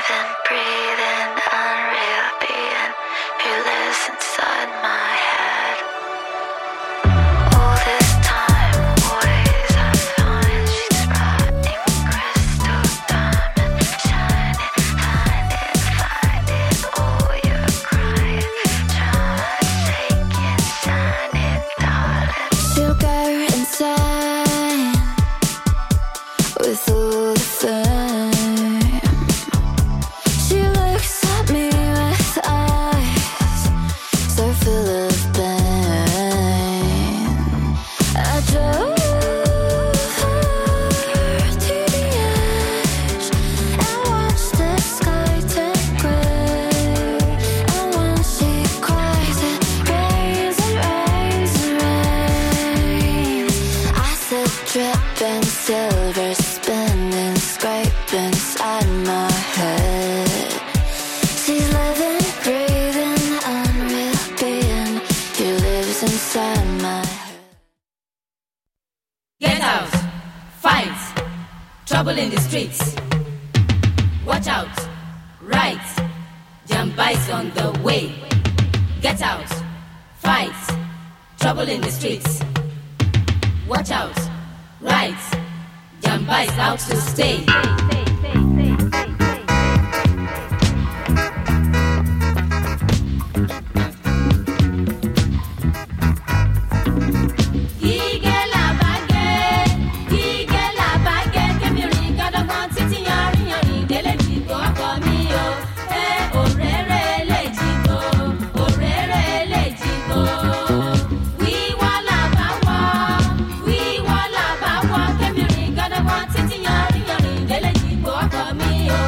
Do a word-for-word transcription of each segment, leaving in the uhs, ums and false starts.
living, breathing, unreal being who lives inside my head. All this time, always I find she's writing crystal diamond, shining, finding, finding all your crying, trying, shaking, shining, darling. She'll go insane with all the fame. She looks at me with eyes so full of pain. I drove her to the edge and watched the sky turn grey. And when she cries, it rains and rains and rains. Acid dripping, silver spinning, scraping inside my head. She's living, breathing, unreal being who lives inside my head. Get out, fight, trouble in the streets. Watch out, right, Jamba is on the way. Get out, fight, trouble in the streets. Watch out, right, Jamba is out to stay. Gígé la baguette, gígé la baguette, kẹ́mi rìn gọ́dọ̀gbọ́n títí yanrin yanrin délé jìgò ọkọ mi o. Ẹ òréré lè jìgò, òréré lè jìgò. Wíwọ́ là bá wọ́, wíwọ́ là bá wọ́, kẹ́mi rìn gọ́dọ̀gbọ́n títí yanrin yanrin délé jìgò ọkọ mi o.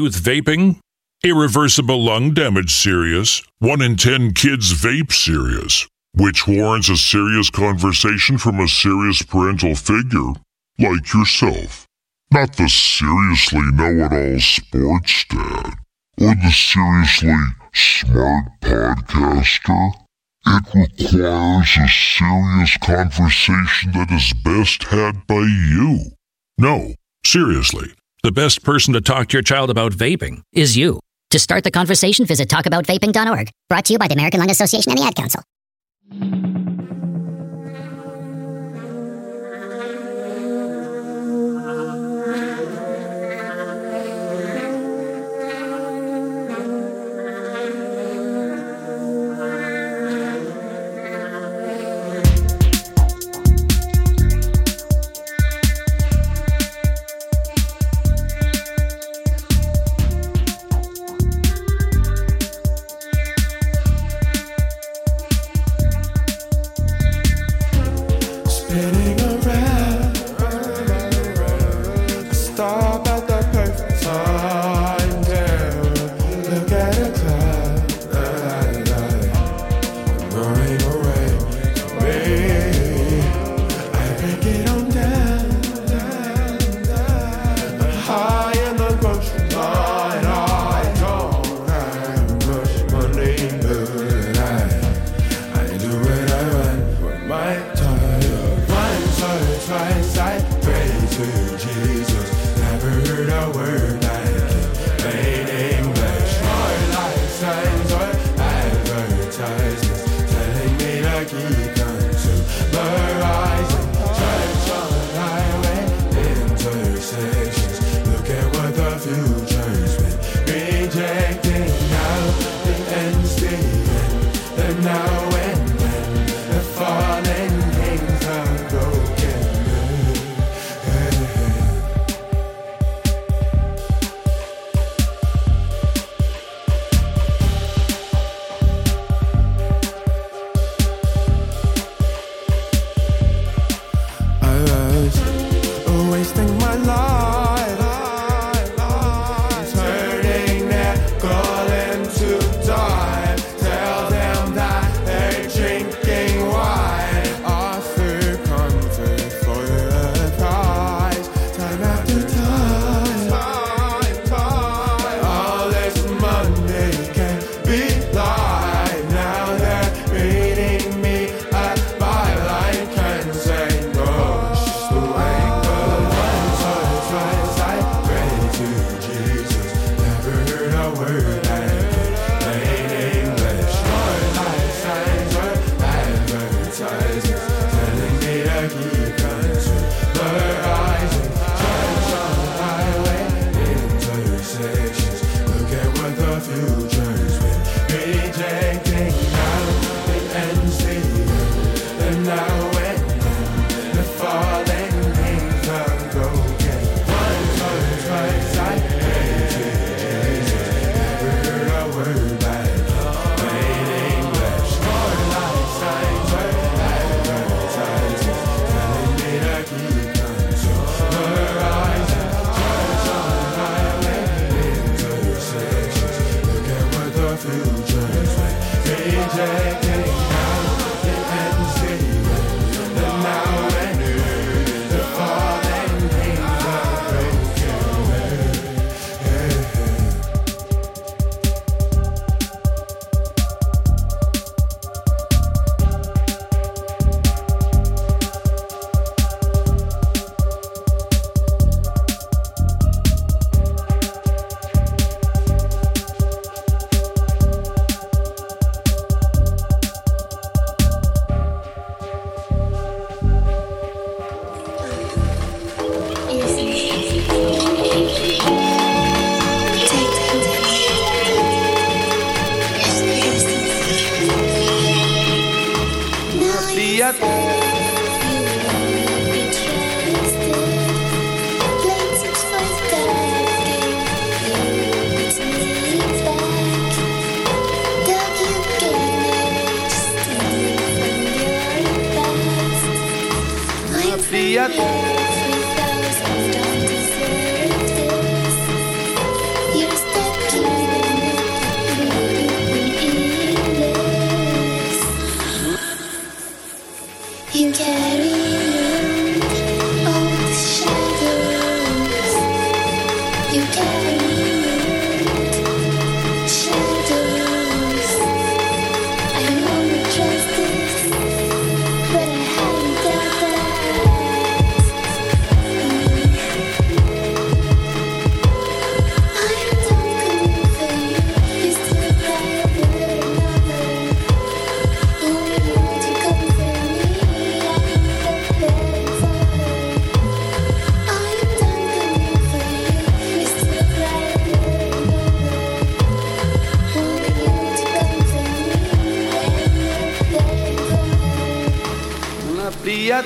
youth vaping? Irreversible lung damage serious. One in ten kids vape serious. Which warrants a serious conversation from a serious parental figure, like yourself. Not the seriously know-it-all sports dad, or the seriously smart podcaster. It requires a serious conversation that is best had by you. No, seriously, the best person to talk to your child about vaping is you. To start the conversation, visit talk about vaping dot org. Brought to you by the American Lung Association and the Ad Council. You're Juliet.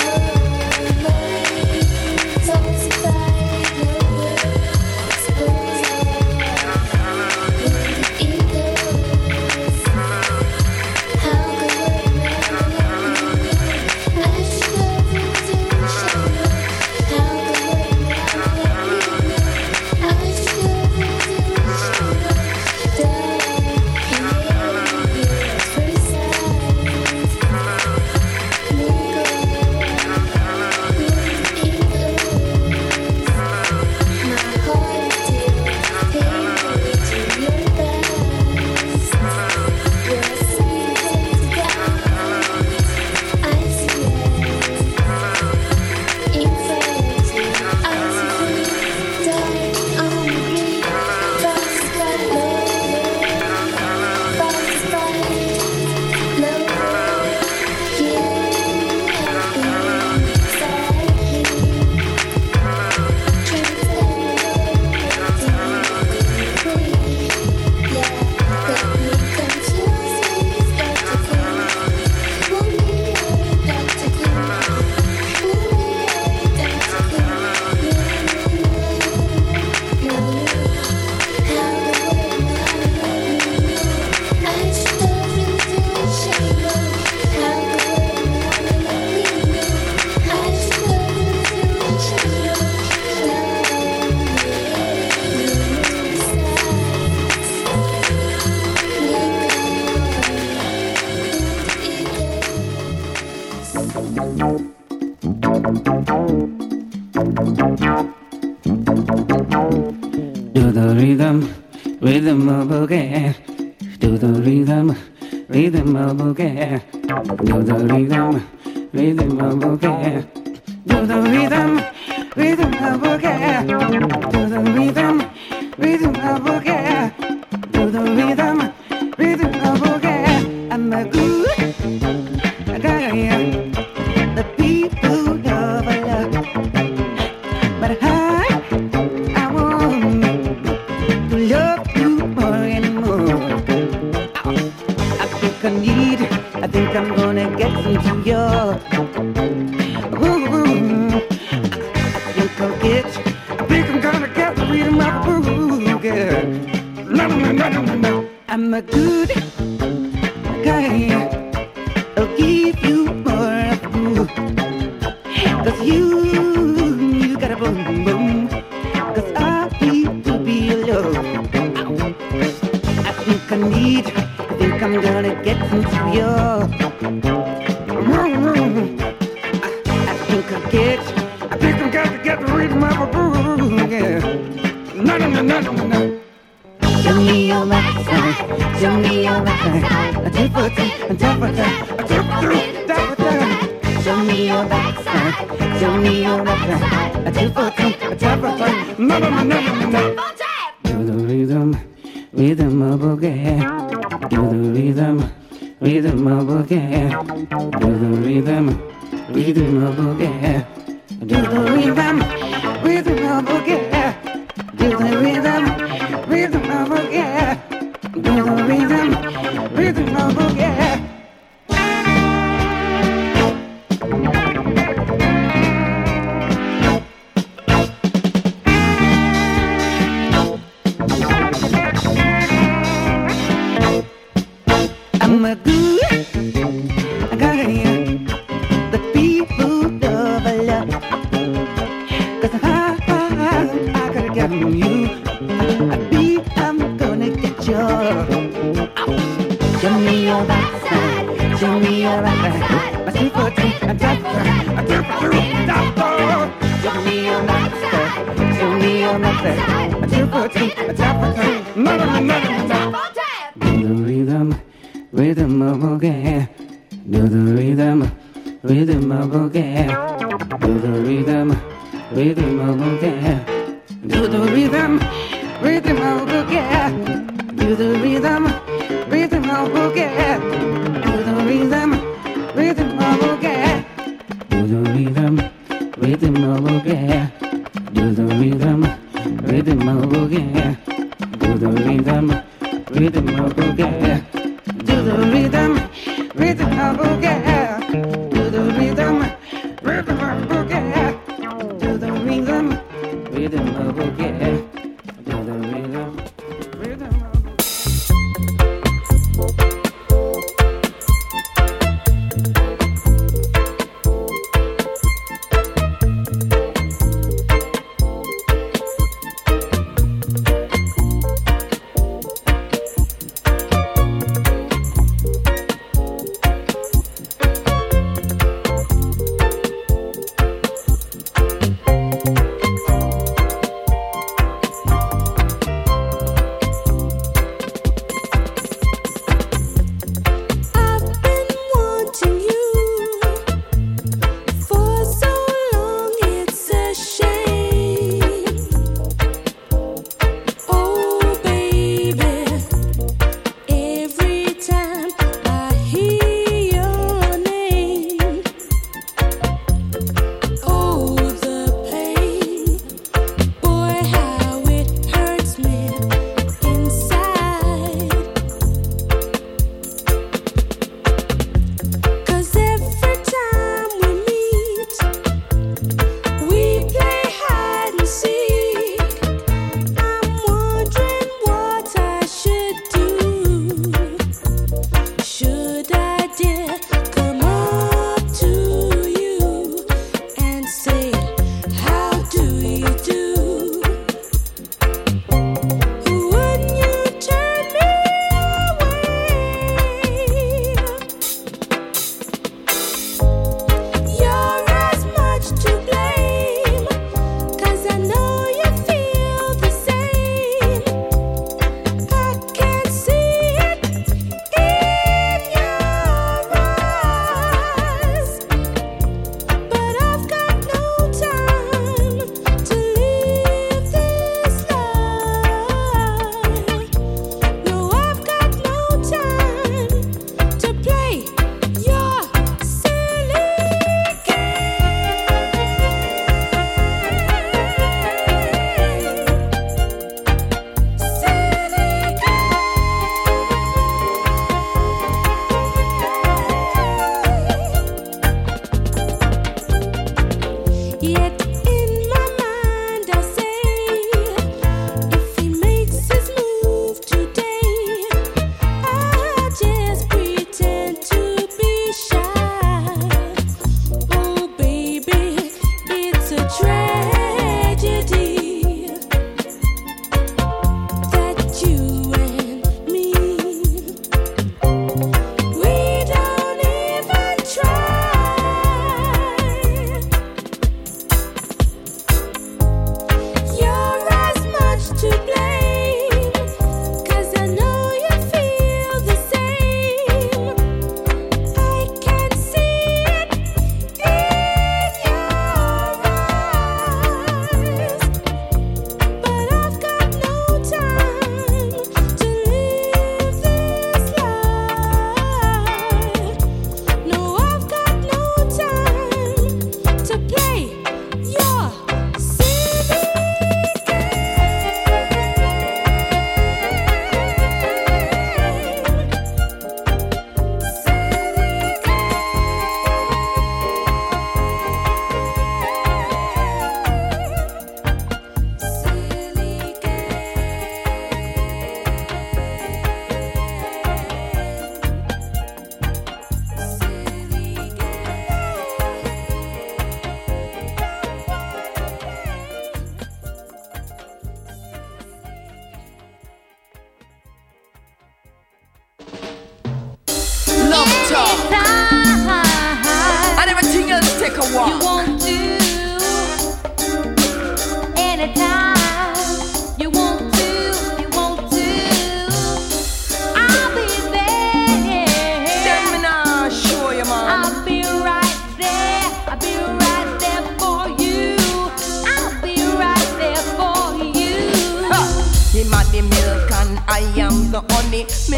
Do the rhythm, rhythm of boogie. Do the rhythm, rhythm of boogie. Do the rhythm, rhythm of boogie. Do the rhythm, rhythm of boogie. Do the rhythm, rhythm of boogie. Do the rhythm, rhythm of boogie. I'm a good guy. The people love a love, but I, I want to love you more and more. I think I need, I think I'm gonna get into your. Ooh, I think I'll get, I think I'm gonna get the rhythm of boogie. No, no, no, no, no, no. I'm a good guy. I'll give you more of you. Cause you, you got a boom boom. Cause I need to be alone. I think I need, I think I'm gonna get into your. I, I think I get, I think I'm gonna get the rhythm of a boo. Yeah. No, no, no, no, no, no. Show me your backside, show me your backside. A two for two, a two for two, a two for two, two for two. Show me your backside, show me your backside. A two for two, a two for two. No, no, no, no, no, no. Do the rhythm, rhythm of boogie. Do the rhythm, rhythm of boogie. Do the rhythm, rhythm of boogie. Do the rhythm, rhythm of boogie. Do the rhythm, rhythm of boogie. Do the rhythm, rhythm of boogie. I'm a good guy. The people love a lot. Cause I, I, I gotta get you. I, I be, I'm gonna get you. Show me your backside, show me your backside. My super teeth, I'm tough, I'm tough, tough. Show me your backside, show me your backside. My super teeth, I'm tough, no, no, no, no, no. Do the rhythm, rhythm of boogie. Do the rhythm, rhythm of boogie. Do the rhythm, rhythm of boogie. Do the rhythm, rhythm of boogie. Do the rhythm, rhythm of boogie. Do the rhythm, rhythm of boogie. Do the rhythm, rhythm of boogie. Do the rhythm, rhythm of boogie. Do the rhythm, rhythm of boogie. Do the rhythm, rhythm of boogie. Do the rhythm.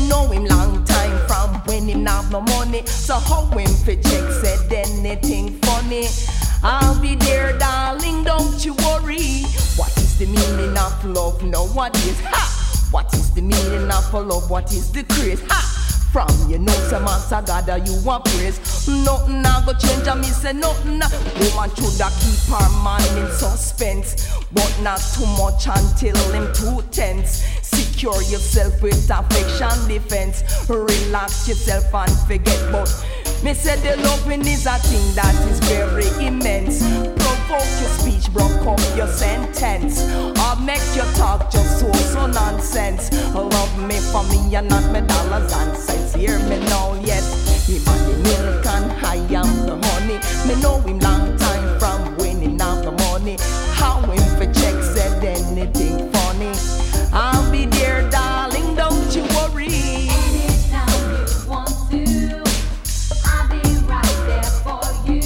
Me know him long time from when him have no money. So how him fi check said anything funny? I'll be there, darling, don't you worry. What is the meaning of love? No, what is? Ha! What is the meaning of love? What is the craze? Ha! From you know some master God that you want praise. Nothing I go change and me say nothing. Woman shoulda keep her man in suspense, but not too much until him too tense. Secure yourself with affection defense. Relax yourself and forget about. Me say the loving is a thing that is very immense. Provoke your speech, broke up your sentence, or make your talk just so so nonsense. Love me for me and not me dollars and cents. Hear me now, yes. Him and the milk and I am the honey. Me know him long time from when he have the money. How him for check said anything funny? I'll be there, darling, don't you worry. Anytime you want to, I'll be right there for you.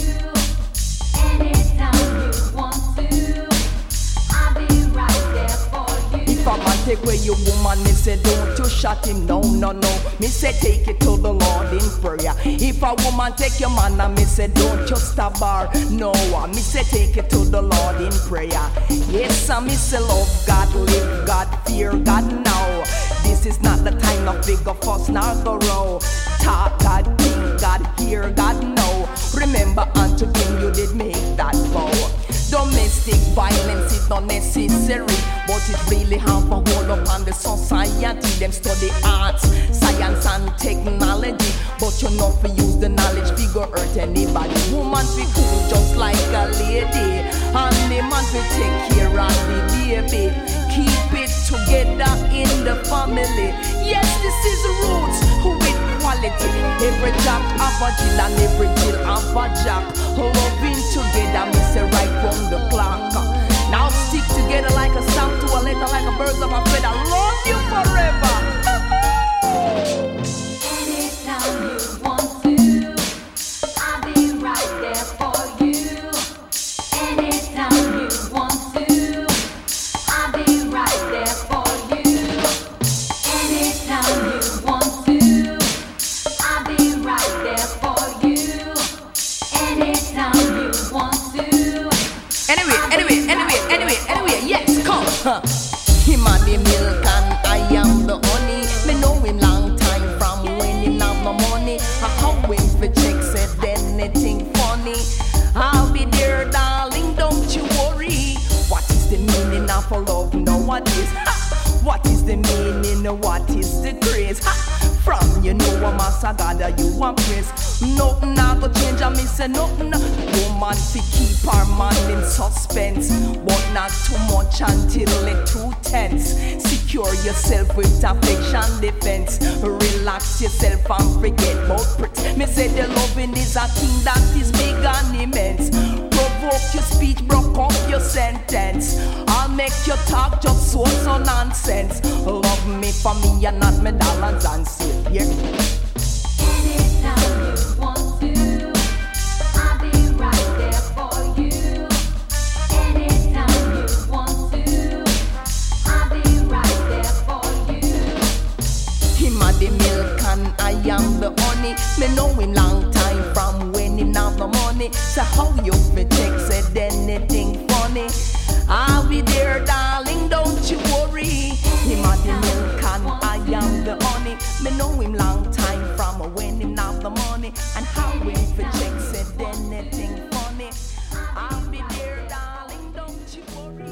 Anytime you want to, I'll be right there for you. If a man take away your woman, me say don't you shut him, no, no, no. Me say take it to the Lord in prayer. If a woman take your man, and me say don't you stop her, no. Me say take it to the Lord in prayer. Yes, I me say love God, live God, fear God now. This is not the time of figure fuss nor go row. Talk God, think God, hear God know. Remember unto him you did make that vow. Domestic violence is not necessary, but it really have a hold up on the society. Them study arts, science and technology, but you know fi use the knowledge figure hurt anybody. Woman fi cool just like a lady, and the man fi take care of the baby. Keep it together in the family. Yes, this is roots with quality. Every jack have a Jill and every Jill have a jack. Loving together, me say right from the clock. Now stick together like a stamp to a letter, like a bird of a feather. Love you forever. Anytime you want to, I'll be right there for you. Anytime you want to, I'll be right there for you. Anytime you want to, I'll be right there for you. Anytime you want to. Anyway, anyway, anyway, anyway, anyway, yes, come. Huh. Him and the milk and I am the honey. Me know him long time from when he have no money. I how him for check said anything funny. I'll be there, darling, don't you worry. What is the meaning of love nowadays? Ha! What is the meaning? What is the craze? Ha! From you know a master God that you want praise. Nothing I go change and me say nothing. Woman fi keep her man in suspense, but not too much until it too tense. Secure yourself with affection defense. Relax yourself and forget about pretend. Me say the loving is a thing that is big and immense. Provoke your speech, broke up your sentence. I'll make your talk just so so nonsense. Love me for me and not me dollars and cents. Yeah. Anytime you want to, I'll be right there for you. Anytime you want to, I'll be right there for you. Him and the milk and I am the honey. Me know him long time from when he have no money. So how you fi check said anything funny? I'll be there, darling, don't you worry. Him and the milk and I am the honey. Me know him long time from when he have the money. And how him fi check said anything funny? I'll be there, darling, don't you worry.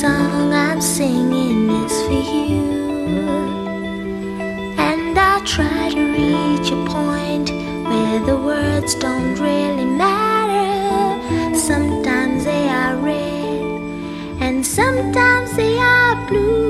song I'm singing is for you. And I try to reach a point where the words don't really matter. Sometimes they are red and sometimes they are blue.